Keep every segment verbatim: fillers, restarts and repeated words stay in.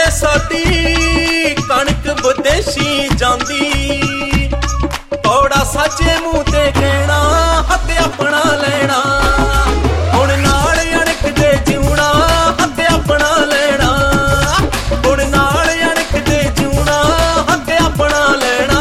साडी कणक विदेशी जांदी कौड़ा साजे मूंह ते कहना हथ अपना लेना हुण नाल अणख दे जिउणा हथ अपना लेना हुण नाल अणख दे जिउणा हथ अपना लेना।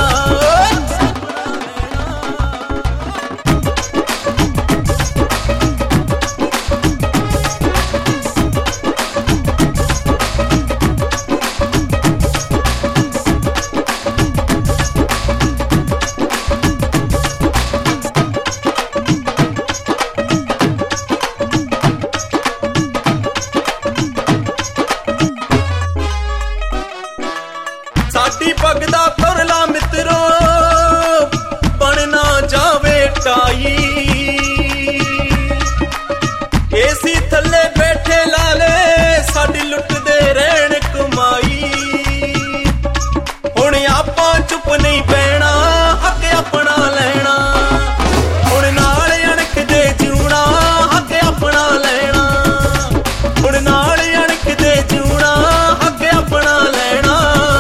साडी पग दा तुरला मित्रो बनना जावे टाई एसी थल्ले बैठे लाले साडी लुटदे रहन कमाई हुण आपां चुप नहीं पैना हक अपना लेना हुण नाल अणख दे जिउणा हक अपना लेना हुण नाल अणख दे जिउणा हक अपना लेना।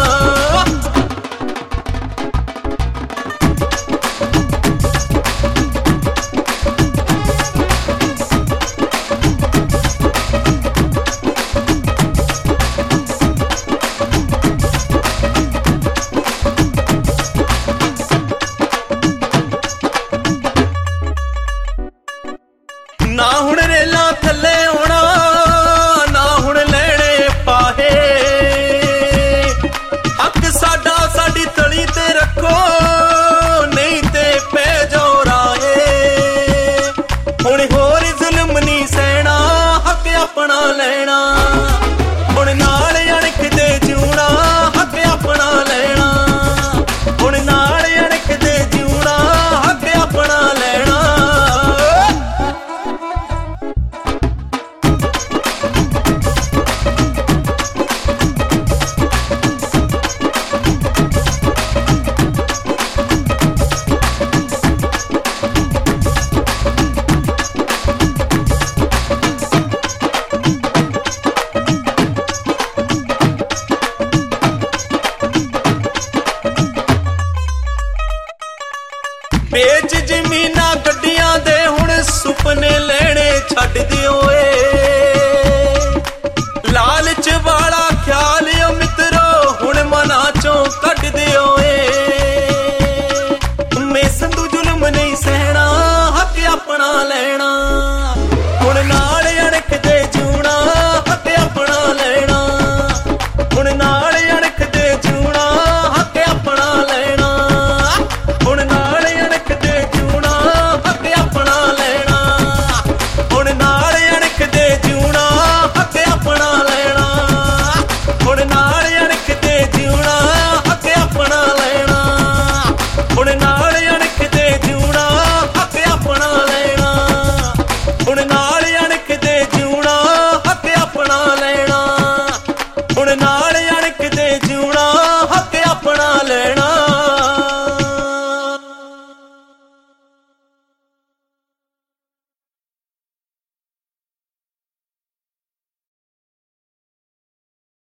ना हुण रेला थल्ले होना ना हुण लैणे पाहे हक साडा साडी तली ते रखो नहीं ते पै जाओ राहे हुण होर जुल्म नहीं सहना हक अपना लेना हुण नाल अणख दे जिउणा हक अपना लेना हुण नाल अणख दे जिउणा हक अपना लेना। बेच जमीना गड्डियां दे हुण सुपने लेने छड्ड दिओ।